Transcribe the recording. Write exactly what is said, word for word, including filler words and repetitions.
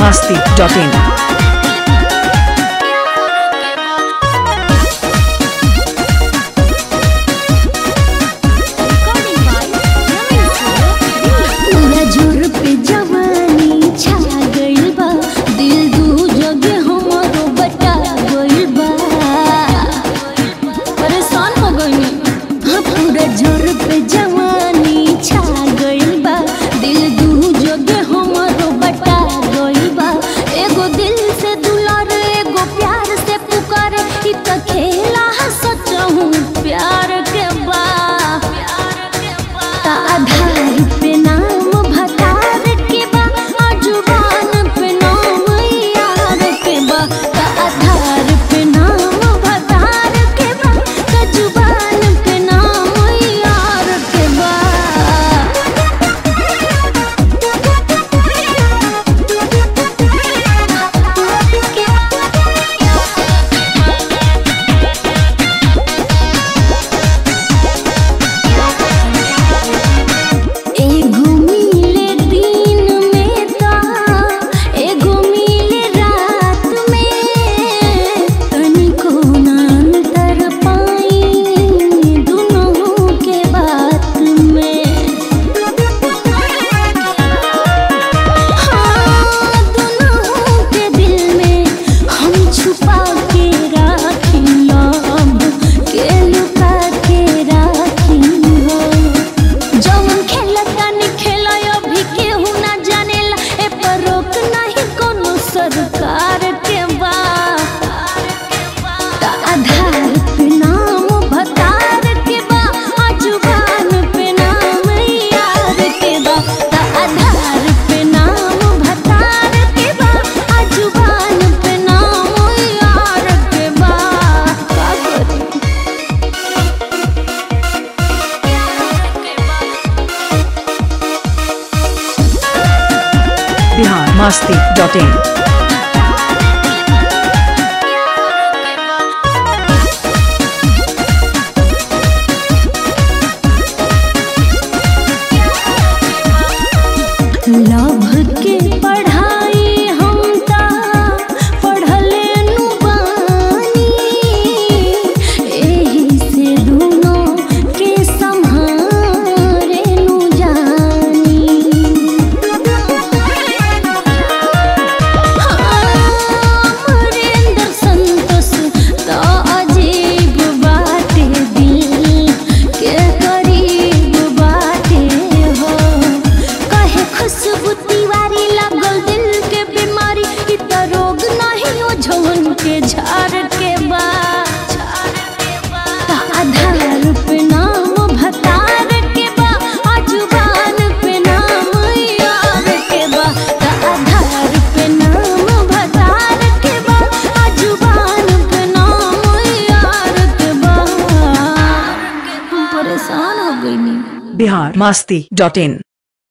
masti dot in. Bihar masti dot in. Love के पढ़ाई हम ता पढ़ले नु बानी, एही से दोनों के संभारे नु जानी। अमरेंद्र संतोष तो अजीब बाटे, दिल के करीब बाटे हो। कहे खुशबू तिवारी लागल दिल के बीमारी, इ त रोग नहीं ओ झवन के झाड़ के बा। आधार पे नाम भतार के बा, जुबान पे नाम यार के बा। आधार पे नाम भतार के बा, जुबान पे नाम यार के बा। परेशान हो गई नी। Bihar masti dot in.